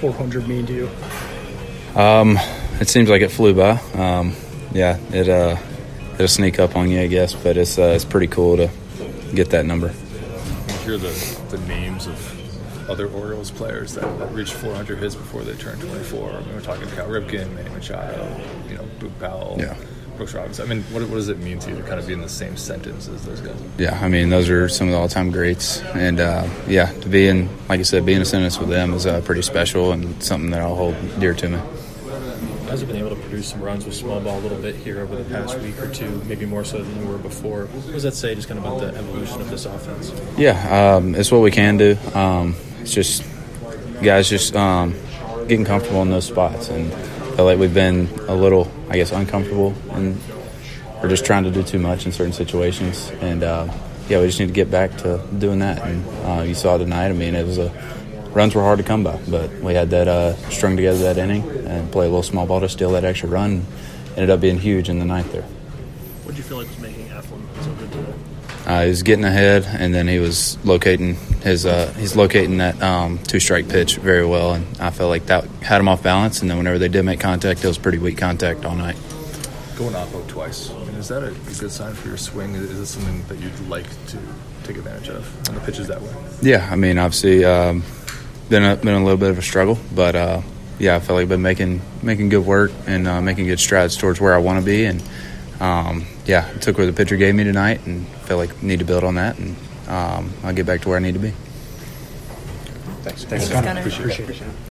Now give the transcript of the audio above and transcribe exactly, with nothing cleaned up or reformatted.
four hundred mean to you? Um, it seems like it flew by. Um, yeah, it uh, it'll sneak up on you, I guess, but it's uh, it's pretty cool to get that number. You hear the, the names of other Orioles players that, that reached four hundred hits before they turned twenty-four. I mean, we're talking Cal Ripken, Manny Machado, you know, Boog Powell, yeah. Brooks Robinson. I mean, what, what does it mean to you to kind of be in the same sentence as those guys? Yeah, I mean, those are some of the all-time greats. And, uh, yeah, to be in, like I said, being in a sentence with them is uh, pretty special and something that I'll hold dear to me. You guys have been able to produce some runs with small ball a little bit here over the past week or two, maybe more so than you were before. What does that say just kind of about the evolution of this offense? Yeah, um, it's what we can do. Um, it's just guys just um, getting comfortable in those spots. And I feel like we've been a little, I guess, uncomfortable and we're just trying to do too much in certain situations. And, uh, yeah, we just need to get back to doing that. And uh, you saw tonight, I mean, it was a runs were hard to come by, but we had that uh, strung together that inning and play a little small ball to steal that extra run. Ended up being huge in the ninth there. What did you feel like was making Eflin so good today? Uh, he was getting ahead, and then he was locating his uh, he's locating that um, two-strike pitch very well, and I felt like that had him off balance. And then whenever they did make contact, it was pretty weak contact all night. Going oppo twice, I mean, is that a, a good sign for your swing? Is this something that you'd like to take advantage of on the pitches that way? Yeah, I mean, obviously, um, been a, been a little bit of a struggle, but uh, yeah, I feel like I've been making making good work and uh, making good strides towards where I want to be, and um, yeah, I took what the pitcher gave me tonight, and feel like I need to build on that, and um, I'll get back to where I need to be. Thanks. Thanks, Gunnar. Appreciate it.